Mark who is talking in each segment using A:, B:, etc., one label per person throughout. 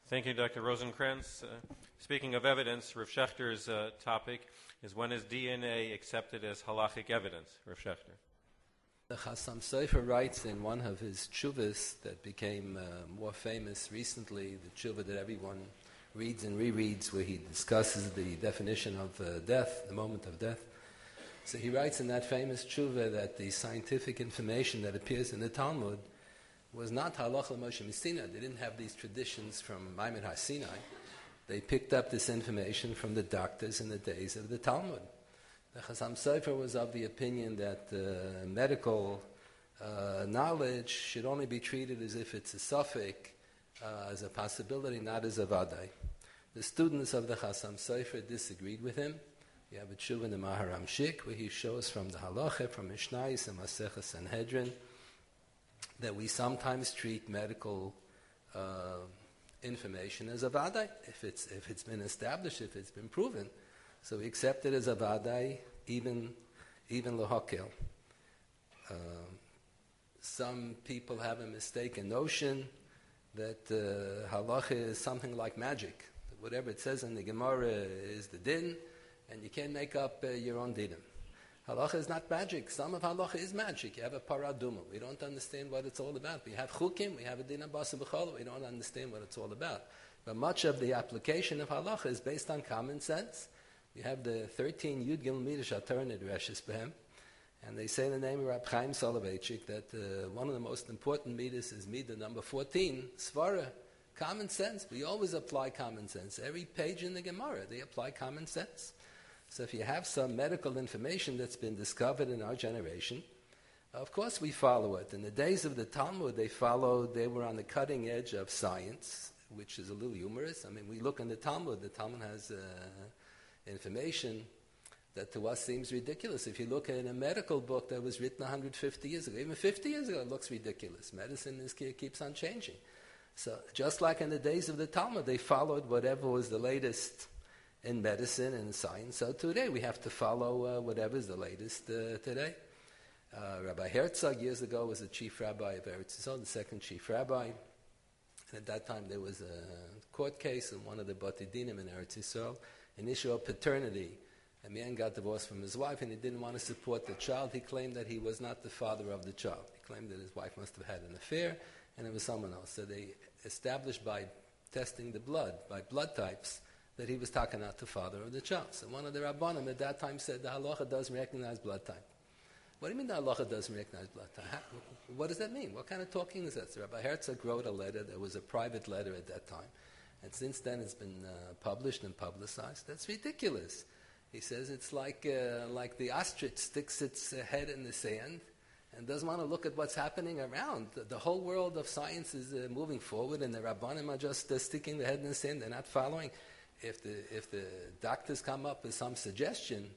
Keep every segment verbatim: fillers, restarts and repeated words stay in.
A: Thank you, Doctor Rosenkrantz. Uh, speaking of evidence, Rav Schechter's uh, topic is when is D N A accepted as halachic evidence? Rav Schechter.
B: The Chassam Sofer writes in one of his tshuvas that became uh, more famous recently, the tshuva that everyone reads and rereads, where he discusses the definition of uh, death, the moment of death. So he writes in that famous tshuva that the scientific information that appears in the Talmud was not halacha Moshe Messina. They didn't have these traditions from Maimon Har Sinai. They picked up this information from the doctors in the days of the Talmud. The Chassam Sofer was of the opinion that uh, medical uh, knowledge should only be treated as if it's a suffix, uh, as a possibility, not as a vadai. The students of the Chassam Sofer disagreed with him. You have a tshuva in the Maharam Shik, where he shows from the halacha, from Mishnayos and Masechah Sanhedrin, that we sometimes treat medical uh, information as a vadai, if it's if it's been established, if it's been proven. So we accept it as a vadai, even even lohakel. Uh, some people have a mistaken notion that uh, halacha is something like magic. That whatever it says in the Gemara is the din, and you can't make up uh, your own dinim. Halacha is not magic. Some of halacha is magic. You have a paraduma. We don't understand what it's all about. We have chukim. We have a din basa b'chol. We don't understand what it's all about. But much of the application of halacha is based on common sense. You have the thirteen Yud Gimel Midrash Ataran Reshes Behem, and they say in the name of Rab Chaim Soloveitchik that uh, one of the most important midas is midah number fourteen, svara, common sense. We always apply common sense. Every page in the Gemara, they apply common sense. So if you have some medical information that's been discovered in our generation, of course we follow it. In the days of the Talmud, they followed, they were on the cutting edge of science, which is a little humorous. I mean, we look in the Talmud, the Talmud has uh, information that to us seems ridiculous. If you look at a medical book that was written one hundred fifty years ago, even fifty years ago, it looks ridiculous. Medicine is, keeps on changing. So just like in the days of the Talmud, they followed whatever was the latest in medicine and science. So today we have to follow uh, whatever is the latest uh, today. Uh, Rabbi Herzog years ago was the chief rabbi of Eretz Yisrael, the second chief rabbi. And at that time there was a court case in one of the Bati Dinim in Eretz Yisrael, an issue of paternity. A man got divorced from his wife and he didn't want to support the child. He claimed that he was not the father of the child. He claimed that his wife must have had an affair and it was someone else. So they established by testing the blood, by blood types, that he was talking out the father of the child. So one of the Rabbanim at that time said the halacha doesn't recognize blood type. What do you mean the halacha doesn't recognize blood type? How, what does that mean? What kind of talking is that? So Rabbi Herzog wrote a letter that was a private letter at that time. And since then it's been uh, published and publicized. That's ridiculous. He says it's like uh, like the ostrich sticks its uh, head in the sand and doesn't want to look at what's happening around. The, the whole world of science is uh, moving forward and the Rabbanim are just uh, sticking their head in the sand. They're not following. If the if the doctors come up with some suggestion,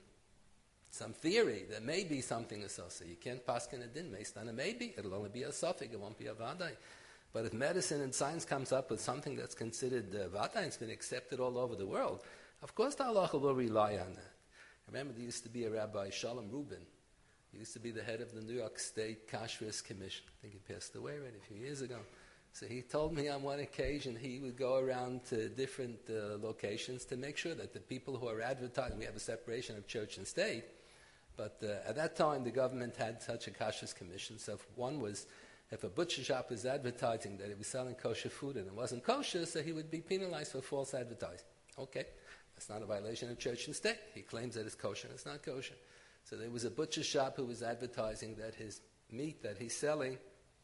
B: some theory, there may be something associated. You can't paskin a din based on a maybe. It'll only be a suffix. It won't be a vadai. But if medicine and science comes up with something that's considered uh, vadai, it's been accepted all over the world, of course the halacha will rely on that. I remember there used to be a Rabbi, Shalom Rubin. He used to be the head of the New York State Kashrus Commission. I think he passed away already a few years ago. So he told me on one occasion he would go around to different uh, locations to make sure that the people who are advertising, we have a separation of church and state, but uh, at that time the government had such a kashrus commission. So if one was, if a butcher shop was advertising that he was selling kosher food and it wasn't kosher, so he would be penalized for false advertising. Okay, that's not a violation of church and state. He claims that it's kosher and it's not kosher. So there was a butcher shop who was advertising that his meat that he's selling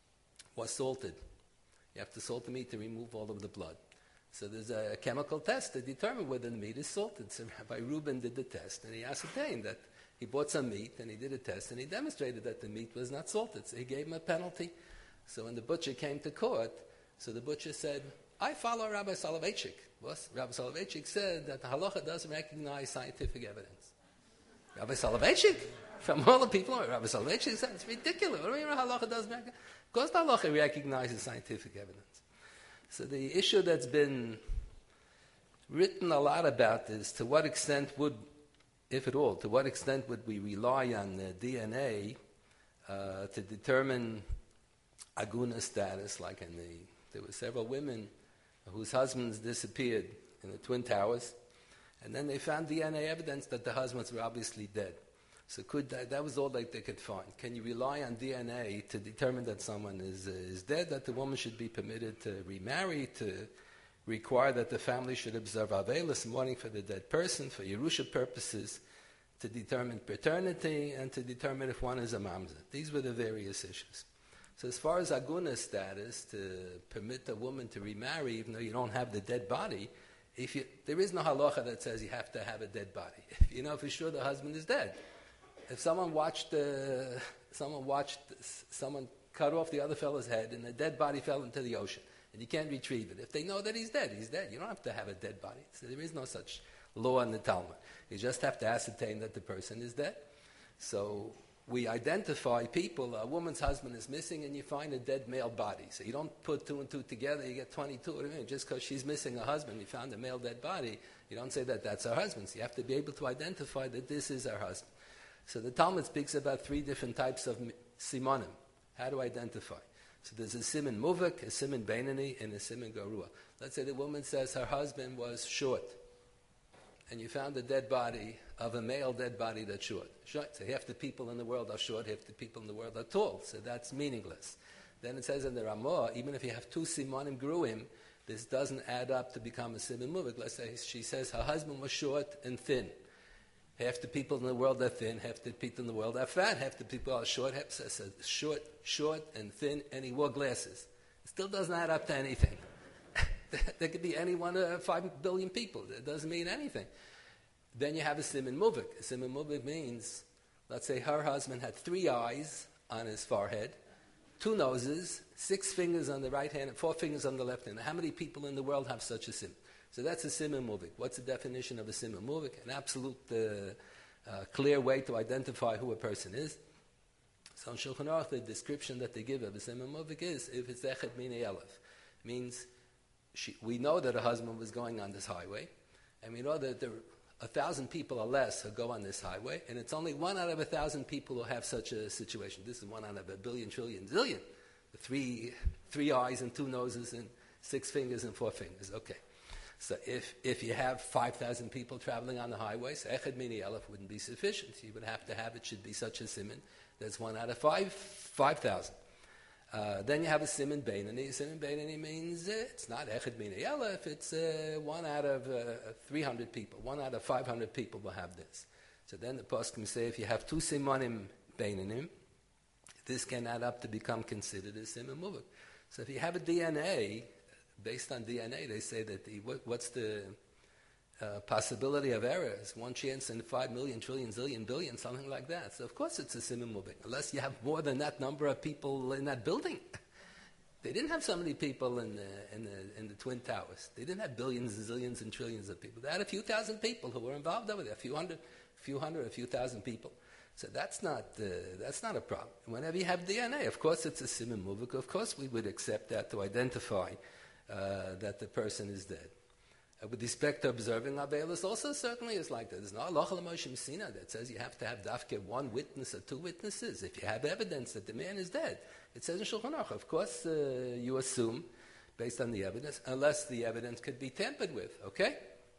B: was salted. You have to salt the meat to remove all of the blood. So there's a chemical test to determine whether the meat is salted. So Rabbi Rubin did the test, and he ascertained that he bought some meat, and he did a test, and he demonstrated that the meat was not salted. So he gave him a penalty. So when the butcher came to court, so the butcher said, I follow Rabbi Soloveitchik. Well, Rabbi Soloveitchik said that the halacha doesn't recognize scientific evidence. Rabbi Soloveitchik? From all the people, Rabbi Soloveitchik said, it's ridiculous. What do you mean halacha doesn't recognize? Of course the halacha recognizes scientific evidence. So the issue that's been written a lot about is to what extent would, if at all, to what extent would we rely on the D N A uh, to determine aguna status, like in the, there were several women whose husbands disappeared in the Twin Towers, and then they found D N A evidence that the husbands were obviously dead. So could that, that was all that they could find. Can you rely on D N A to determine that someone is, uh, is dead, that the woman should be permitted to remarry, to require that the family should observe Avelis, mourning for the dead person, for Yerusha purposes, to determine paternity, and to determine if one is a mamzer? These were the various issues. So as far as aguna status, to permit a woman to remarry even though you don't have the dead body, if you, there is no halacha that says you have to have a dead body. If you know for sure the husband is dead. If someone watched, uh, someone watched, someone cut off the other fellow's head and the dead body fell into the ocean, and you can't retrieve it. If they know that he's dead, he's dead. You don't have to have a dead body. So there is no such law in the Talmud. You just have to ascertain that the person is dead. So we identify people. A woman's husband is missing, and you find a dead male body. So you don't put two and two together. You get twenty-two. Just because she's missing a husband, you found a male dead body, you don't say that that's her husband. So you have to be able to identify that this is her husband. So the Talmud speaks about three different types of simonim. How to identify. So there's a siman muvak, a siman beinani, and a siman garua. Let's say the woman says her husband was short, and you found a dead body of a male dead body that's short. short. So half the people in the world are short, half the people in the world are tall. So that's meaningless. Then it says in the Ramah, even if you have two simonim gruim, this doesn't add up to become a siman muvak. Let's say she says her husband was short and thin. Half the people in the world are thin, half the people in the world are fat, half the people are short, half so short, short and thin, and he wore glasses. It still doesn't add up to anything. There could be any one of five billion people. It doesn't mean anything. Then you have a siman muvik. A siman muvik means, let's say her husband had three eyes on his forehead, two noses, six fingers on the right hand, and four fingers on the left hand. How many people in the world have such a sim? So that's a siman muvik. What's the definition of a siman muvik? An absolute uh, uh, clear way to identify who a person is. So in Shulchan Aruch, the description that they give of a siman muvik is, if it's echet minei elef, means she, we know that a husband was going on this highway, and we know that there a thousand people or less who go on this highway, and it's only one out of a thousand people who have such a situation. This is one out of a billion, trillion, zillion. Three, three eyes and two noses and six fingers and four fingers. Okay. So if, if you have five thousand people traveling on the highway, so echad mini elef wouldn't be sufficient. You would have to have, it should be such a siman that's one out of five, five thousand. Uh, then you have a siman beinani. Siman beinani means uh, it's not echad mini elef, it's uh, one out of uh, three hundred people. One out of five hundred people will have this. So then the poskim say if you have two simanim beinanim, this can add up to become considered a siman muvak. So if you have a D N A, based on D N A, they say that the, what, what's the uh, possibility of error? It's one chance in five million, trillion, zillion, billion, something like that. So of course it's a siman muvak, unless you have more than that number of people in that building. They didn't have so many people in the, in the, in the Twin Towers. They didn't have billions and zillions and trillions of people. They had a few thousand people who were involved over there, a few hundred, a few hundred, a few thousand people. So that's not uh, that's not a problem. Whenever you have D N A, of course it's a siman muvak. Of course we would accept that to identify Uh, that the person is dead. Uh, with respect to observing Avelis, also certainly is like that. There's no halacha l'Moshe Messina that says you have to have dafke one witness or two witnesses. If you have evidence that the man is dead, it says in Shulchan Aruch, of course uh, you assume, based on the evidence, unless the evidence could be tampered with, okay?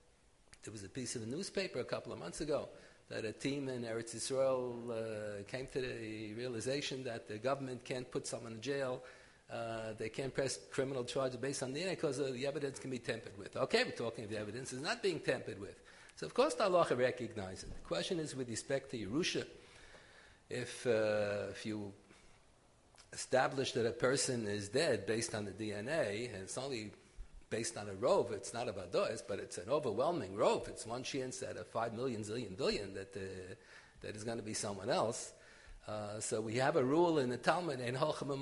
B: There was a piece of a newspaper a couple of months ago that a team in Eretz Yisrael uh, came to the realization that the government can't put someone in jail. Uh, they can't press criminal charges based on D N A because uh, the evidence can be tampered with. Okay, we're talking of the evidence is not being tampered with. So of course the halacha recognizes it. The question is with respect to Yerusha, if, uh, if you establish that a person is dead based on the D N A, and it's only based on a rove, it's not a vadois, but it's an overwhelming rove. It's one chance out of five million, zillion, billion that, uh, that is going to be someone else. Uh, so we have a rule in the Talmud, in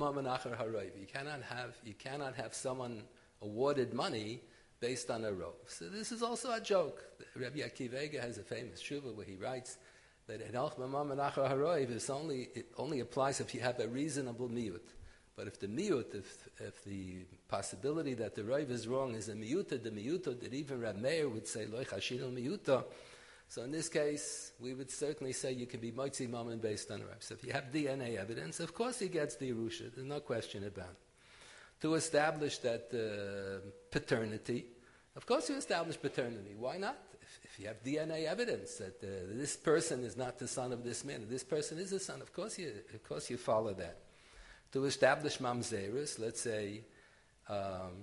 B: you cannot have you cannot have someone awarded money based on a rove. So this is also a joke. Rabbi Akiva Eiger has a famous shuvah where he writes that in is only it only applies if you have a reasonable miyut. But if the miyut, if if the possibility that the rove is wrong is a miyuta, the miyuta that even Rab Meir would say loy chashinu miyuta. So in this case, we would certainly say you can be motzi mammon based on a rove. So if you have D N A evidence, of course he gets the Yerusha. There's no question about it. to establish that uh, paternity. Of course you establish paternity. Why not? If, if you have D N A evidence that uh, this person is not the son of this man, this person is the son, of course you, of course you follow that. To establish mamzerus, let's say um,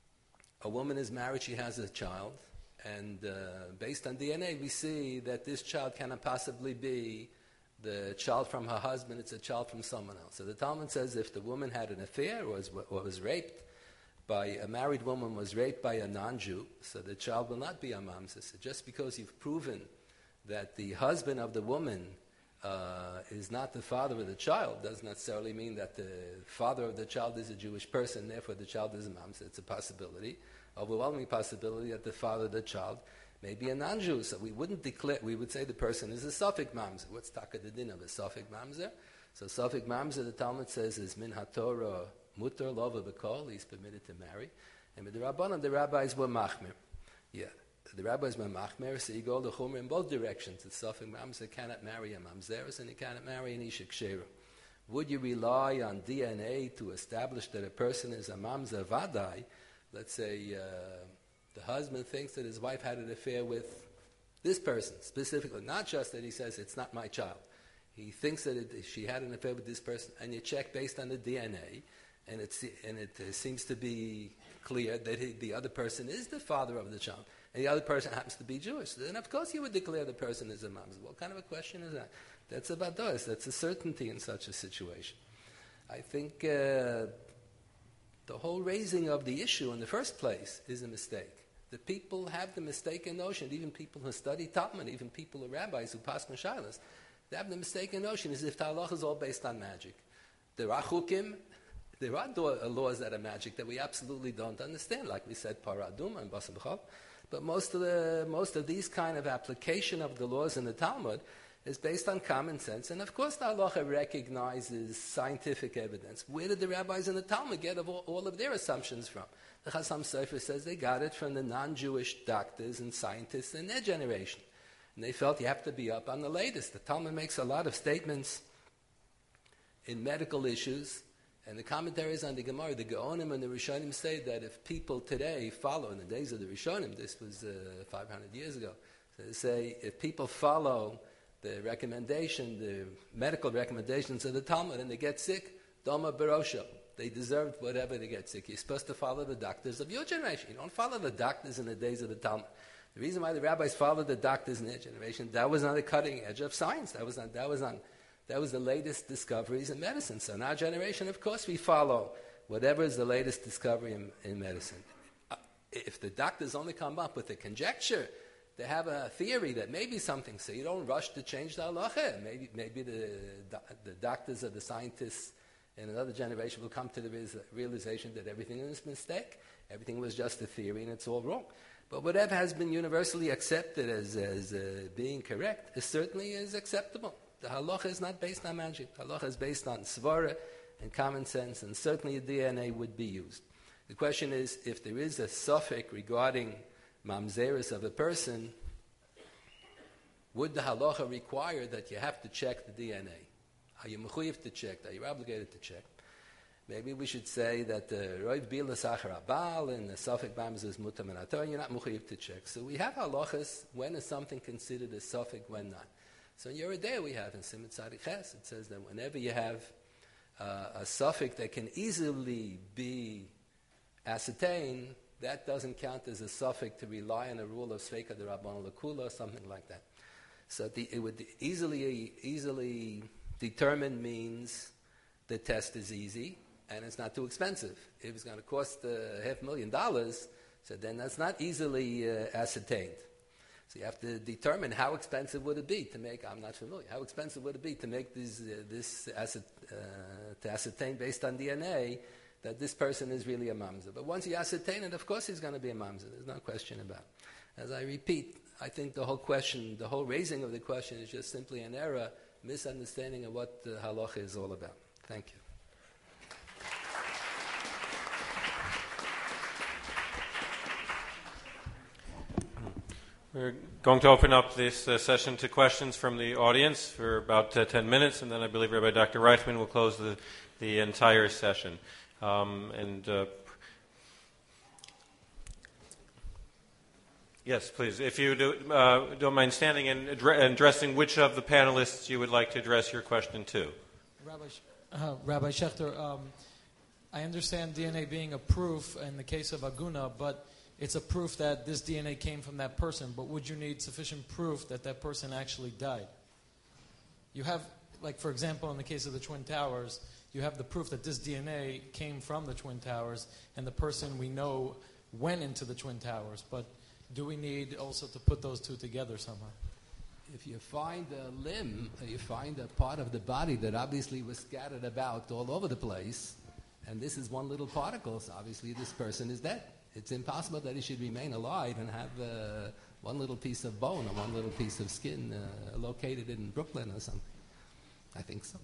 B: a woman is married, she has a child, and uh, based on D N A we see that this child cannot possibly be the child from her husband, it's a child from someone else. So the Talmud says if the woman had an affair or was, or was raped, by a married woman was raped by a non-Jew, so the child will not be a mamzer. So just because you've proven that the husband of the woman uh, is not the father of the child doesn't necessarily mean that the father of the child is a Jewish person, therefore the child is a mamzer. It's a possibility, overwhelming possibility that the father of the child may be a non-Jew. So we wouldn't declare, we would say the person is a Safek mamzer. What's taka the din of a Safek mamzer? So Safek mamzer, the Talmud says, is min haTorah mutar lova b'kol, he's permitted to marry. And with the Rabbanan, the rabbis were machmir. Yeah, the rabbis were machmir, so you go the chumrah in both directions. The Safek mamzer cannot marry a mamzeres, and he cannot marry an isha kshera. Would you rely on D N A to establish that a person is a mamzer vadai? Let's say uh, the husband thinks that his wife had an affair with this person, specifically. Not just that he says, it's not my child. He thinks that it, she had an affair with this person, and you check based on the D N A, and it, and it uh, seems to be clear that he, the other person is the father of the child, and the other person happens to be Jewish. Then, of course, you would declare the person as a mamzer. What kind of a question is that? That's about those. That's a certainty in such a situation. I think uh, the whole raising of the issue in the first place is a mistake. The people have the mistaken notion, even people who study Talmud, even people who are rabbis who pass Meshaylas, they have the mistaken notion as if the halacha is all based on magic. There are chukim, there are laws that are magic that we absolutely don't understand, like we said, paraduma and basar b'chol. But most of the most of these kind of application of the laws in the Talmud is based on common sense, and of course the halacha recognizes scientific evidence. Where did the rabbis in the Talmud get of all, all of their assumptions from? The Chasam Sofer says they got it from the non-Jewish doctors and scientists in their generation. And they felt you have to be up on the latest. The Talmud makes a lot of statements in medical issues, and the commentaries on the Gemara, the Gaonim and the Rishonim say that if people today follow, in the days of the Rishonim, this was uh, five hundred years ago, so they say if people follow the recommendation, the medical recommendations of the Talmud, and they get sick, Doma Barosha, they deserved whatever they get sick. You're supposed to follow the doctors of your generation. You don't follow the doctors in the days of the Talmud. The reason why the rabbis followed the doctors in their generation, that was on the cutting edge of science. That was on, that was on, that was the latest discoveries in medicine. So in our generation, of course, we follow whatever is the latest discovery in, in medicine. Uh, if the doctors only come up with a conjecture, they have a theory that maybe something, so you don't rush to change the halacha. Maybe, maybe the, the doctors or the scientists in another generation will come to the realization that everything is a mistake, everything was just a theory, and it's all wrong. But whatever has been universally accepted as, as uh, being correct is certainly is acceptable. The halacha is not based on magic. The halacha is based on svara and common sense, and certainly a D N A would be used. The question is, if there is a suffix regarding mamzeris of a person, would the halacha require that you have to check the D N A? Are you mechuyev to check? Are you obligated to check? Maybe we should say that the roiv bila sachar abal and the suffix mamzer is mutar min haTorah. You're not mechuyev to check. So we have halachas when is something considered a suffix, when not. So in Yeridea we have in Siman Tzadik Ches, it says that whenever you have uh, a suffix that can easily be ascertained, that doesn't count as a suffix to rely on a rule of Sveika de Rabban Lakula or something like that. So the, it would easily easily determine means the test is easy and it's not too expensive. If it's going to cost uh, half a million dollars, so then that's not easily uh, ascertained. So you have to determine how expensive would it be to make, I'm not familiar, how expensive would it be to make this, uh, this ascer- uh, to ascertain based on D N A that this person is really a mamzer. But once you ascertain it, of course he's going to be a mamzer. There's no question about it. As I repeat, I think the whole question, the whole raising of the question is just simply an error, misunderstanding of what the halacha is all about. Thank you.
A: We're going to open up this uh, session to questions from the audience for about uh, ten minutes, and then I believe Rabbi Doctor Reichman will close the, the entire session. Um, and uh, yes, please, if you do, uh, don't mind standing and addre- addressing which of the panelists you would like to address your question to.
C: Rabbi, uh, Rabbi Schechter, um, I understand D N A being a proof in the case of Aguna, but it's a proof that this D N A came from that person. But would you need sufficient proof that that person actually died? You have, like, for example, in the case of the Twin Towers, you have the proof that this D N A came from the Twin Towers, and the person we know went into the Twin Towers. But do we need also to put those two together somehow?
B: If you find a limb, or you find a part of the body that obviously was scattered about all over the place, and this is one little particle, so obviously this person is dead. It's impossible that he should remain alive and have uh, one little piece of bone or one little piece of skin uh, located in Brooklyn or something. I think so.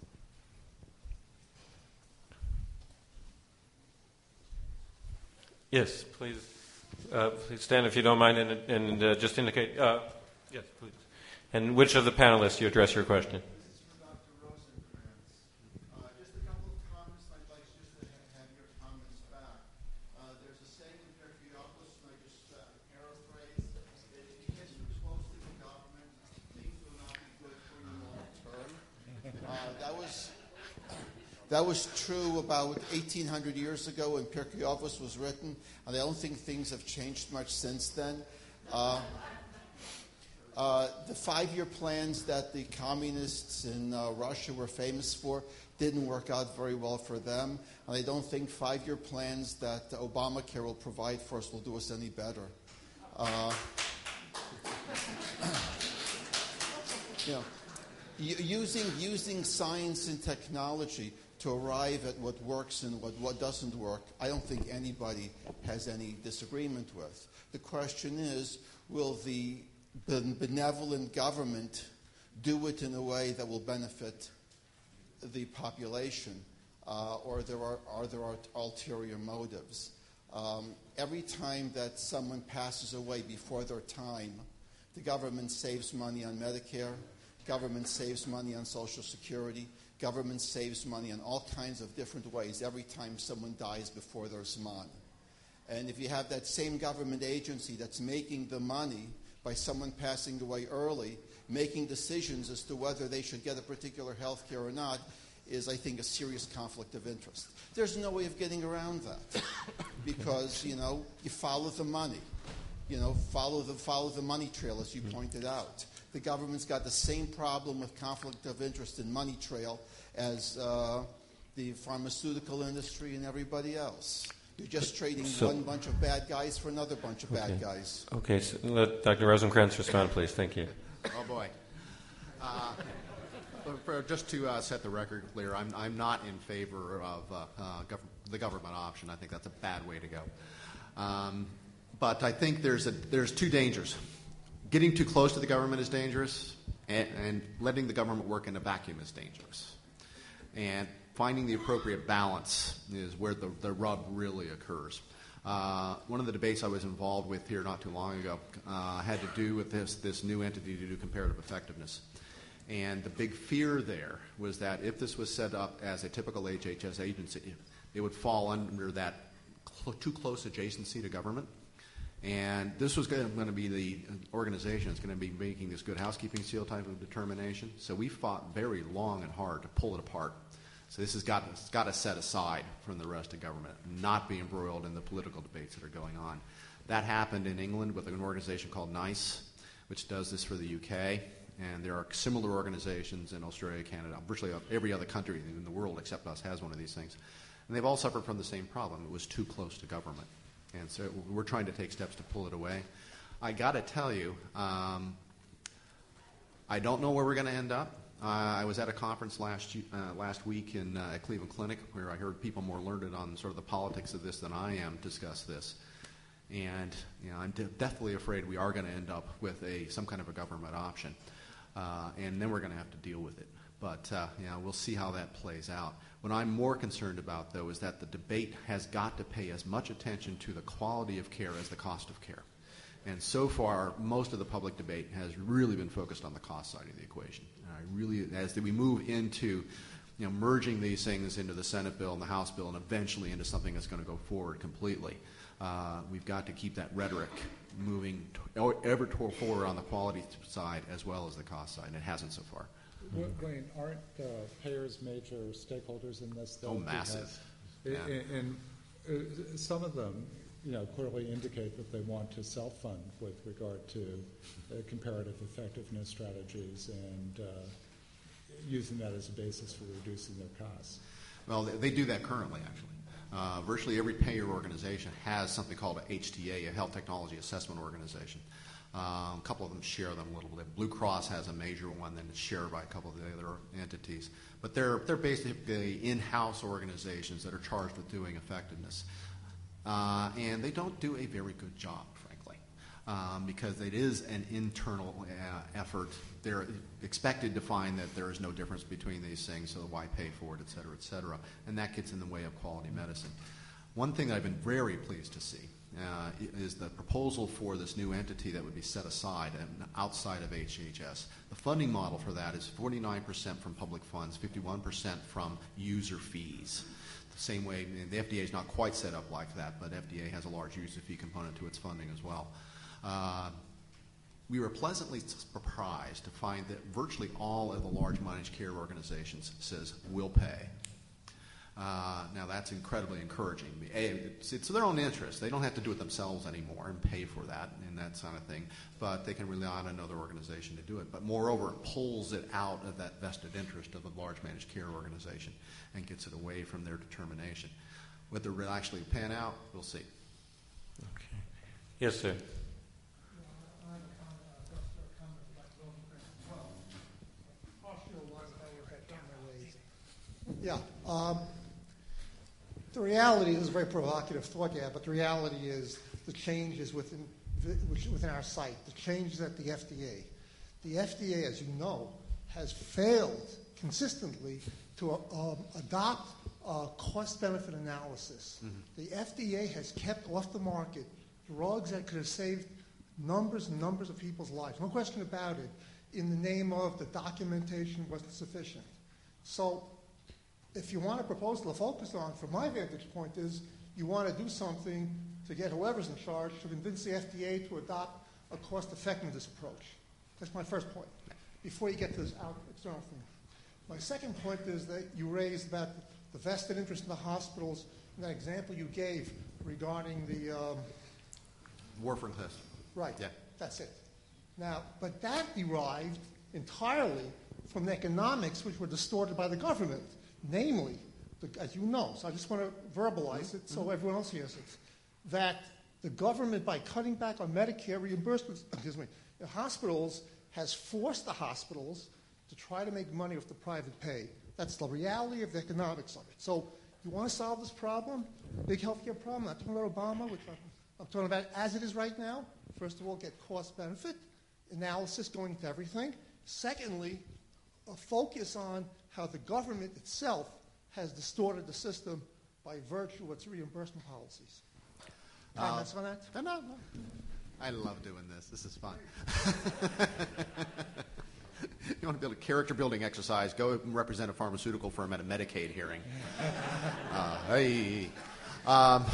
A: Yes, please, uh, please stand if you don't mind, and, and uh, just indicate. Uh, yes, please. And which of the panelists you address your question?
D: This is for Doctor Rosenkranz. Uh, just a couple of comments. I'd like just to have your comments back. Uh, there's a saying in Perkiopolis, and I just uh, paraphrase, that if you get too close to the government, things will not be good for you long term. Uh, that was that was true about eighteen hundred years ago when Perkiopolis was written, and I don't think things have changed much since then. Uh, Uh, the five-year plans that the communists in uh, Russia were famous for didn't work out very well for them. And I don't think five-year plans that Obamacare will provide for us will do us any better. Uh, you know, using, using science and technology to arrive at what works and what, what doesn't work, I don't think anybody has any disagreement with. The question is, will the benevolent government do it in a way that will benefit the population, uh, or there are, are there are ulterior motives? Um, every time that someone passes away before their time, the government saves money on Medicare, government saves money on Social Security, government saves money in all kinds of different ways every time someone dies before their Zman. And if you have that same government agency that's making the money by someone passing away early, making decisions as to whether they should get a particular health care or not, is, I think, a serious conflict of interest. There's no way of getting around that because, you know, you follow the money. You know, follow the, follow the money trail, as you pointed out. The government's got the same problem with conflict of interest in money trail as uh, the pharmaceutical industry and everybody else. You're just trading so, one bunch of bad guys for another bunch of
A: okay.
D: bad guys.
A: Okay, so let Doctor Rosenkranz respond, please. Thank you.
E: Oh, boy. Uh, for, just to uh, set the record clear, I'm, I'm not in favor of uh, uh, gov- the government option. I think that's a bad way to go. Um, but I think there's, a, there's two dangers. Getting too close to the government is dangerous, and, and letting the government work in a vacuum is dangerous. And finding the appropriate balance is where the, the rub really occurs. Uh, one of the debates I was involved with here not too long ago uh, had to do with this, this new entity to do comparative effectiveness. And the big fear there was that if this was set up as a typical H H S agency, it would fall under that cl- too close adjacency to government. And this was going to be the organization that's going to be making this good housekeeping seal type of determination. So we fought very long and hard to pull it apart. So this has got, it's got to set aside from the rest of government, not be embroiled in the political debates that are going on. That happened in England with an organization called NICE, which does this for the U K. And there are similar organizations in Australia, Canada, virtually every other country in the world except us has one of these things. And they've all suffered from the same problem. It was too close to government. And so we're trying to take steps to pull it away. I got to tell you, um, I don't know where we're going to end up. Uh, I was at a conference last uh, last week in uh, at Cleveland Clinic where I heard people more learned on sort of the politics of this than I am discuss this. And you know, I'm de- deathly afraid we are going to end up with a some kind of a government option. Uh, and then we're going to have to deal with it. But uh, you know, we'll see how that plays out. What I'm more concerned about, though, is that the debate has got to pay as much attention to the quality of care as the cost of care. And so far, most of the public debate has really been focused on the cost side of the equation. And I really, as we move into you know, merging these things into the Senate bill and the House bill and eventually into something that's going to go forward completely. Uh, we've got to keep that rhetoric moving to, ever to forward on the quality side as well as the cost side, and it hasn't so far.
F: Wayne, aren't uh, payers major stakeholders in this?
E: Oh, massive.
F: Because,
E: yeah.
F: And, and uh, some of them, you know, clearly indicate that they want to self-fund with regard to uh, comparative effectiveness strategies and uh, using that as a basis for reducing their costs.
E: Well, they, they do that currently, actually. Uh, virtually every payer organization has something called a H T A, a Health Technology Assessment Organization. Um, a couple of them share them a little bit. Blue Cross has a major one, then it's shared by a couple of the other entities. But they're, they're basically in-house organizations that are charged with doing effectiveness. Uh, and they don't do a very good job, frankly, um, because it is an internal uh, effort. They're expected to find that there is no difference between these things, so why pay for it, et cetera, et cetera. And that gets in the way of quality medicine. One thing that I've been very pleased to see uh, is the proposal for this new entity that would be set aside and outside of H H S. The funding model for that is forty-nine percent from public funds, fifty-one percent from user fees. The same way, the F D A is not quite set up like that, but F D A has a large user fee component to its funding as well. Uh, we were pleasantly surprised to find that virtually all of the large managed care organizations says, we'll pay. Uh, now that's incredibly encouraging. A, it's, it's their own interest. They don't have to do it themselves anymore and pay for that and that kind of thing, but they can rely on another organization to do it. But moreover, it pulls it out of that vested interest of a large managed care organization and gets it away from their determination. Whether it will actually pan out, we'll see.
A: Okay. Yes, sir.
G: Yeah. Um, the reality is a very provocative thought, yeah, but the reality is the changes within within our site, the changes at the F D A. The F D A, as you know, has failed consistently to uh, um, adopt a cost-benefit analysis. Mm-hmm. The F D A has kept off the market drugs that could have saved numbers and numbers of people's lives. No question about it, in the name of the documentation wasn't sufficient. So if you want a proposal to focus on, from my vantage point, is you want to do something to get whoever's in charge to convince the F D A to adopt a cost-effectiveness approach. That's my first point, before you get to this out external thing. My second point is that you raised about the vested interest in the hospitals, and that example you gave regarding the... Um,
E: Warfarin test.
G: Right,
E: yeah.
G: That's it. Now, but that derived entirely from the economics which were distorted by the government. Namely, the, as you know, so I just want to verbalize it so everyone else hears it, that the government, by cutting back on Medicare reimbursements, excuse me, the hospitals has forced the hospitals to try to make money off the private pay. That's the reality of the economics of it. So you want to solve this problem, big healthcare problem, not talking about Obama, which I'm, I'm talking about as it is right now. First of all, get cost-benefit analysis going into everything. Secondly, a focus on how the government itself has distorted the system by virtue of its reimbursement policies. Comments uh, on that?
E: No, no, no. I love doing this. This is fun. You want to build a character-building exercise, go and represent a pharmaceutical firm at a Medicaid hearing. uh, hey. Um,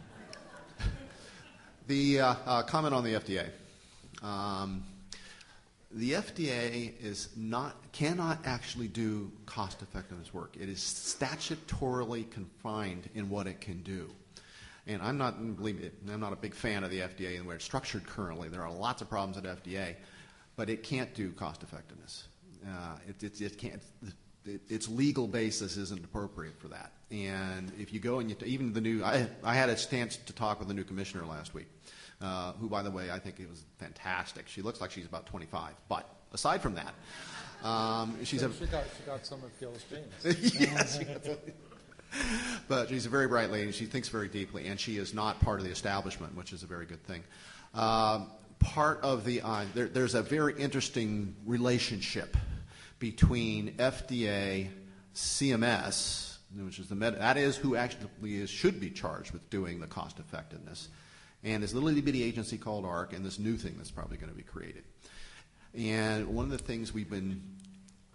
E: the uh, uh, comment on the F D A. Um, The F D A is not, cannot actually do cost-effectiveness work. It is statutorily confined in what it can do. And I'm not, believe me, I'm not a big fan of the F D A and where it's structured currently. There are lots of problems at F D A, but it can't do cost-effectiveness. Uh, it, it, it can't. It, its legal basis isn't appropriate for that. And if you go and you t- even the new, I, I had a chance to talk with the new commissioner last week. Uh, who, by the way, I think it was fantastic. She looks like she's about twenty-five. But aside from that, um, she's
F: so
E: a...
F: She got, she got some of Gil's genes.
E: Yes. She got some, but she's a very bright lady. She thinks very deeply, and she is not part of the establishment, which is a very good thing. Um, part of the... Uh, there, there's a very interesting relationship between F D A, C M S, which is the med- that is who actually is, should be charged with doing the cost effectiveness, and this little bitty agency called A R C, and this new thing that's probably going to be created. And one of the things we've been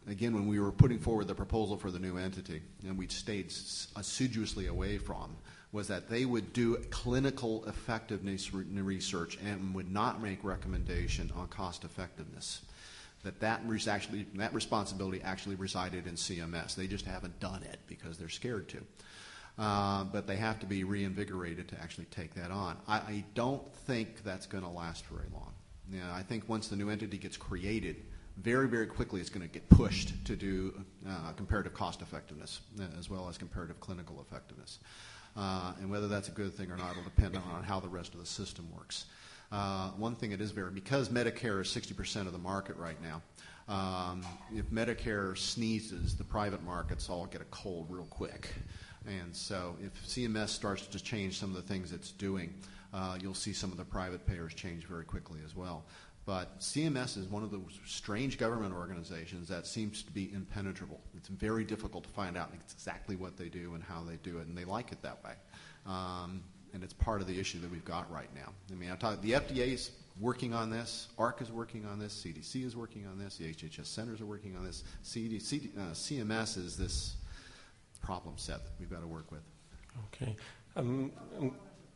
E: again, when we were putting forward the proposal for the new entity, and we stayed s- assiduously away from, was that they would do clinical effectiveness re- research and would not make recommendation on cost effectiveness. That that, res- actually, that responsibility actually resided in C M S. They just haven't done it because they're scared to. Uh, but they have to be reinvigorated to actually take that on. I, I don't think that's going to last very long. You know, I think once the new entity gets created, very, very quickly it's going to get pushed to do uh, comparative cost effectiveness uh, as well as comparative clinical effectiveness. Uh, and whether that's a good thing or not will depend on how the rest of the system works. Uh, one thing it is very, because Medicare is sixty percent of the market right now, um, if Medicare sneezes, the private markets all get a cold real quick. And so if C M S starts to change some of the things it's doing, uh, you'll see some of the private payers change very quickly as well. But C M S is one of those strange government organizations that seems to be impenetrable. It's very difficult to find out exactly what they do and how they do it, and they like it that way. Um, and it's part of the issue that we've got right now. I mean, I talk, the F D A is working on this, A R C is working on this, C D C is working on this, the H H S centers are working on this. C D C, uh, C M S is this problem set that we've got to work with.
A: Okay. Um, um,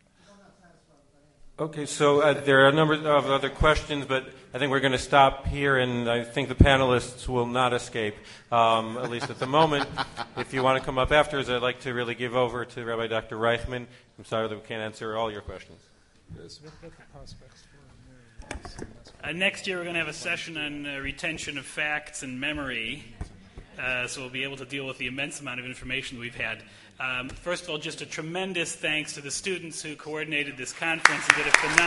A: Okay, so uh, there are a number of other questions, but I think we're going to stop here, and I think the panelists will not escape, um, at least at the moment. If you want to come up afterwards, I'd like to really give over to Rabbi Doctor Reichman. I'm sorry that we can't answer all your questions.
H: Uh, next year, we're going to have a session on uh, retention of facts and memory, uh, so we'll be able to deal with the immense amount of information we've had. Um, first of all, just a tremendous thanks to the students who coordinated this conference and did a phenomenal